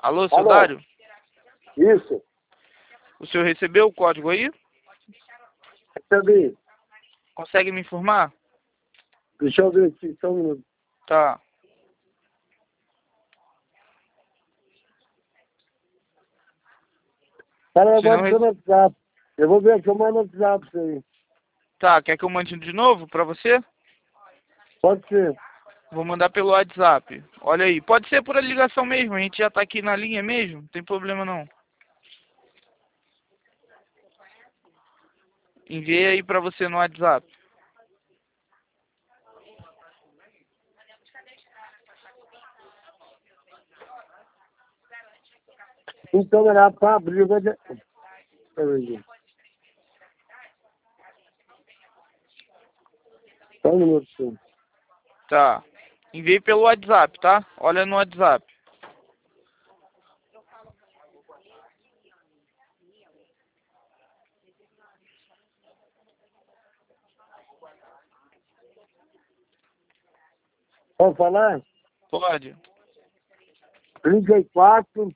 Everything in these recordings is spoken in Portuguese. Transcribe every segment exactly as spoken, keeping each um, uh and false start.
Alô, seu Alô? Dário? Isso, O senhor recebeu o código aí? recebi. Consegue me informar? Deixa eu ver aqui, só um minuto. Tá. Cara, eu Se não mando rece... no WhatsApp. Eu vou ver aqui, eu mando no WhatsApp isso aí. Tá, quer que eu mande de novo pra você? Pode ser. Vou mandar pelo WhatsApp. Olha aí, pode ser por a ligação mesmo, a gente já tá aqui na linha mesmo, não tem problema não. Enviei aí pra você no WhatsApp. Então era pra abrir, vai... de- Peraí. Só um minuto, senhor. Tá. Enviei pelo WhatsApp, tá? Olha no WhatsApp. Pode falar? Pode. trinta e quatro,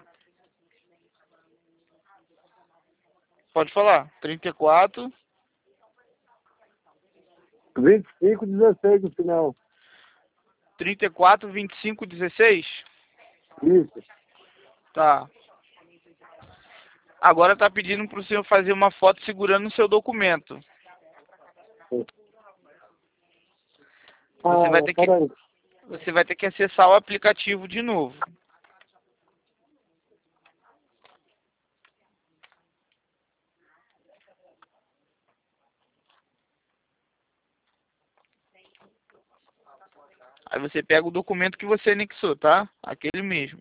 Pode falar. trinta e quatro, vinte e cinco, dezesseis no final. trinta e quatro, vinte e cinco, dezesseis? Isso. Tá. Agora tá pedindo pro senhor fazer uma foto segurando o seu documento. Você vai Ah, ter que, peraí. você vai ter que acessar o aplicativo de novo. Aí você pega o documento que você anexou, tá? Aquele mesmo.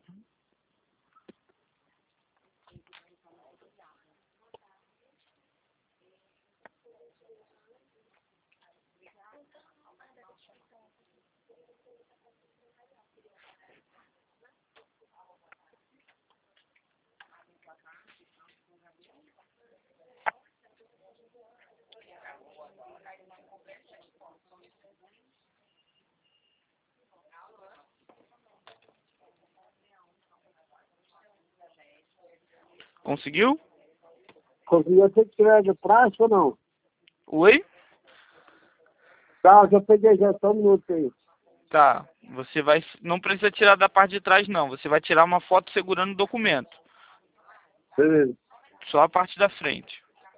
Conseguiu? Conseguiu ter que tirar de praxe ou não? Oi? Tá, já peguei já, só um minuto aí. Tá. Você vai. Não precisa tirar da parte de trás, não. Você vai tirar uma foto segurando o documento. Beleza. Só a parte da frente.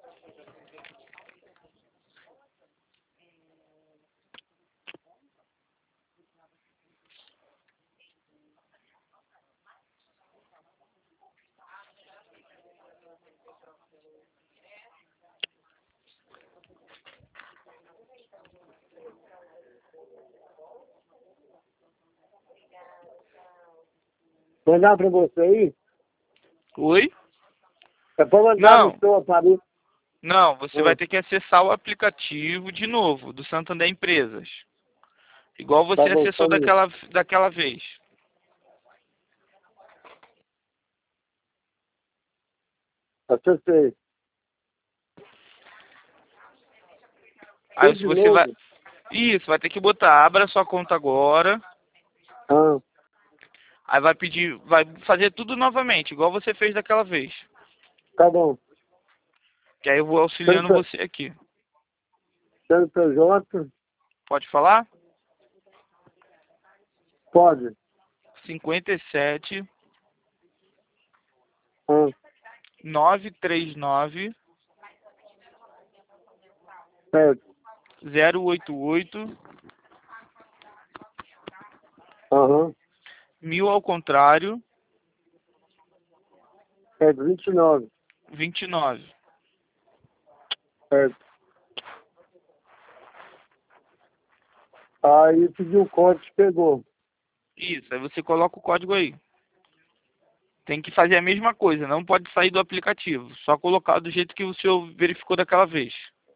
Mandar pra você aí? Oi? É pra mandar no Não. seu aparelho. Não, você vai Ah, ter que acessar o aplicativo de novo, do Santander Empresas. Igual tá você bom, só acessou um minuto. daquela, daquela vez. Acessei. Aí Tudo se de você vai. novo? Isso, vai ter que botar, abra sua conta agora. Ah, Aí vai pedir, vai fazer tudo novamente, igual você fez daquela vez. tá bom. Que aí eu vou auxiliando C você aqui. N P J, Pode falar? pode. cinquenta e sete, Ah, novecentos e trinta e nove, certo. zero oito oito, Aham. mil ao contrário, É vinte e nove. vinte e nove. Certo. Aí pediu o código, pegou. Isso, aí você coloca o código aí. Tem que fazer a mesma coisa, não pode sair do aplicativo. Só colocar do jeito que o senhor verificou daquela vez.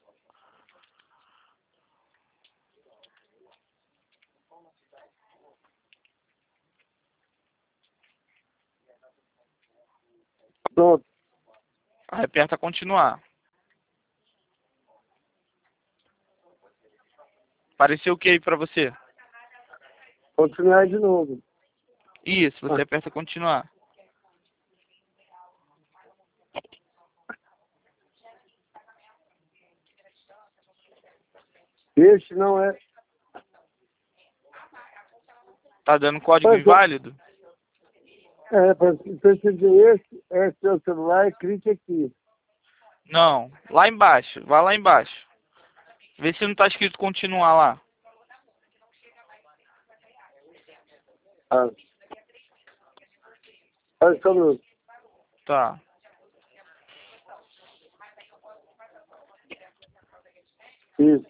Pronto. Aí aperta continuar. Apareceu o que aí pra você? Continuar de novo. Isso, você Ah, aperta continuar. Este não é... Tá dando código Mas eu- inválido? É, para você dizer esse é seu celular, é clique aqui. Não. Lá embaixo. Vai lá embaixo. Vê se não tá escrito continuar lá. Ah. Olha só, meu. Tá. Isso.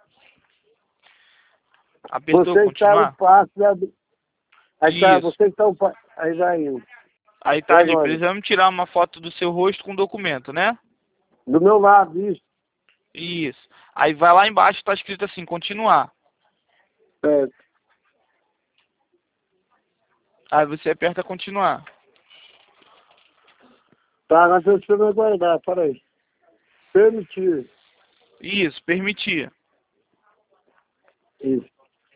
Apertou Você está no continuar? passo da... Aí tá, Isso. você está no passo... Aí vai indo. Aí E tá ali. agora? Precisamos tirar uma foto do seu rosto com documento, né? Do meu lado, isso. Isso. Aí vai lá embaixo, tá escrito assim, continuar. Certo. Aí você aperta continuar. Tá, nós precisamos aguardar, peraí. Permitir. Isso, permitir. Isso.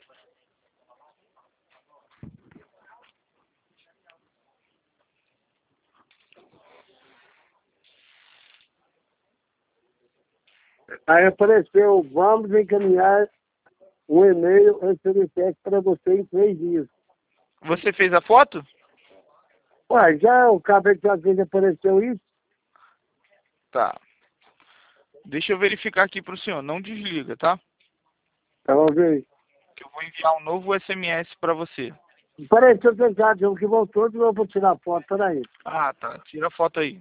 Aí apareceu, vamos encaminhar um e-mail S M S para você em três dias. Você fez a foto? Ué, já o cabelo de vez apareceu isso? Tá. Deixa eu verificar aqui pro senhor. Não desliga, tá? Tá, vamos ver. Que eu vou enviar um novo S M S pra você. Peraí, deixa eu tentar, de um que voltou, eu vou tirar a foto, peraí. Ah, tá. Tira a foto aí.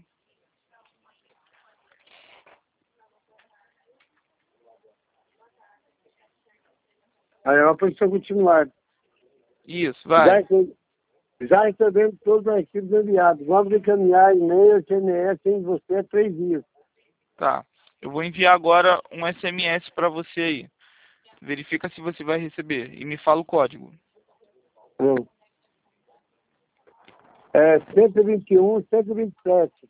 Aí ela precisa continuar. Isso, Já, vai. rece- já recebendo todos os arquivos enviados. Vamos encaminhar e-mail, S M S em você três dias. Tá. Eu vou enviar agora um S M S pra você aí. Verifica se você vai receber. E me fala o código. Hum. É cento e vinte e um, cento e vinte e sete.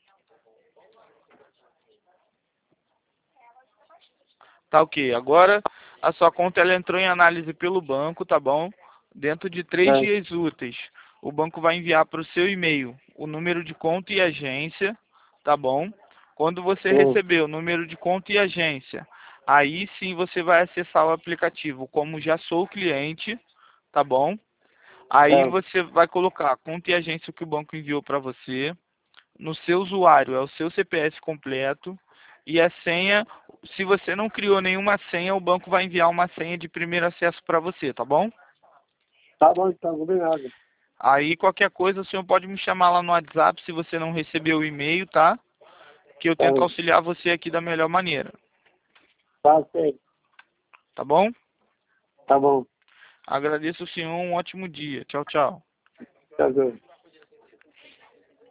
Tá ok. Agora a sua conta ela entrou em análise pelo banco, tá bom? Dentro de três É. dias úteis, o banco vai enviar para o seu e-mail o número de conta e agência, tá bom? Quando você Hum. receber o número de conta e agência, aí sim você vai acessar o aplicativo como já sou cliente, tá bom? Aí É. você vai colocar a conta e agência que o banco enviou para você. No seu usuário é o seu C P F completo e a senha, se você não criou nenhuma senha, o banco vai enviar uma senha de primeiro acesso para você, tá bom? Tá bom, então, combinado. Aí qualquer coisa o senhor pode me chamar lá no WhatsApp se você não recebeu o e-mail, tá? Que eu Tá, tento auxiliar você aqui da melhor maneira, tá certo. tá bom? Tá bom. Agradeço o senhor, um ótimo dia. Tchau, tchau. Tá bom.